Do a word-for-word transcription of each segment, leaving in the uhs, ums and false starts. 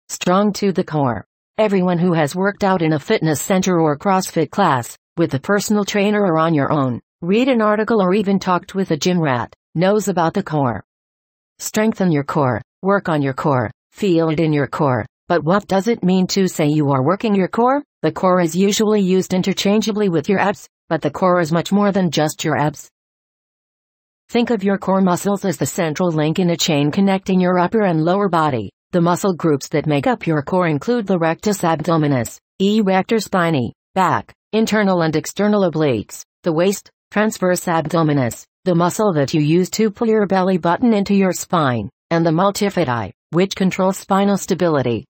Strong to the core. Everyone who has worked out in a fitness center or CrossFit class, with a personal trainer or on your own, read an article or even talked with a gym rat, knows about the core. Strengthen your core, work on your core, feel it in your core. But what does it mean to say you are working your core? The core is usually used interchangeably with your abs, but the core is much more than just your abs. Think of your core muscles as the central link in a chain connecting your upper and lower body. The muscle groups that make up your core include the rectus abdominis, erector spinae, back, internal and external obliques, the waist, transverse abdominis, the muscle that you use to pull your belly button into your spine, and the multifidi, which controls spinal stability.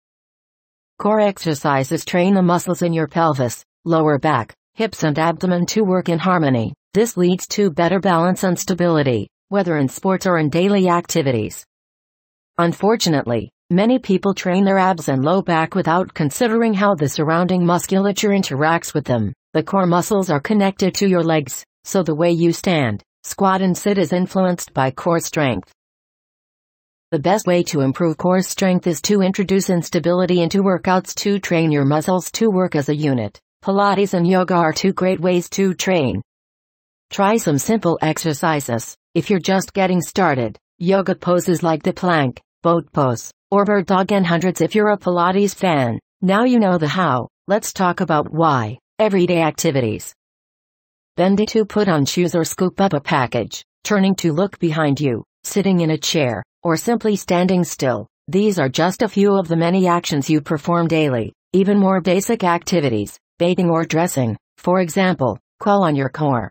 Core exercises train the muscles in your pelvis, lower back, hips and abdomen to work in harmony. This leads to better balance and stability, whether in sports or in daily activities. Unfortunately, many people train their abs and low back without considering how the surrounding musculature interacts with them. The core muscles are connected to your legs, so the way you stand, squat and sit is influenced by core strength. The best way to improve core strength is to introduce instability into workouts to train your muscles to work as a unit. Pilates and yoga are two great ways to train. Try some simple exercises. If you're just getting started, yoga poses like the plank, boat pose, or bird dog and hundreds if you're a Pilates fan. Now you know the how, let's talk about why. Everyday activities. Bending to put on shoes or scoop up a package, turning to look behind you, sitting in a chair, or simply standing still. These are just a few of the many actions you perform daily. Even more basic activities, bathing or dressing, for example, call on your core.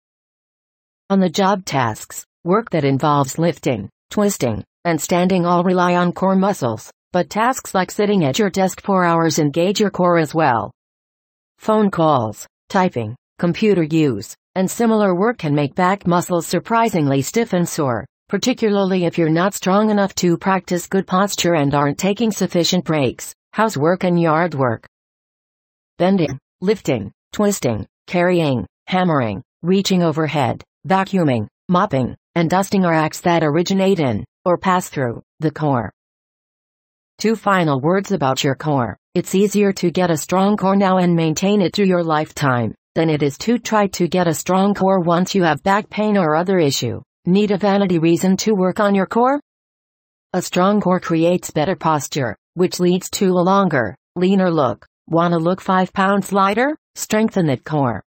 On-the-job tasks, work that involves lifting, twisting, and standing all rely on core muscles, but tasks like sitting at your desk for hours engage your core as well. Phone calls, typing, computer use, and similar work can make back muscles surprisingly stiff and sore, particularly if you're not strong enough to practice good posture and aren't taking sufficient breaks. Housework and yard work. Bending, lifting, twisting, carrying, hammering, reaching overhead, vacuuming, mopping, and dusting are acts that originate in, or pass through, the core. Two final words about your core. It's easier to get a strong core now and maintain it through your lifetime, than it is to try to get a strong core once you have back pain or other issue. Need a vanity reason to work on your core? A strong core creates better posture, which leads to a longer, leaner look. Wanna look five pounds lighter? Strengthen that core.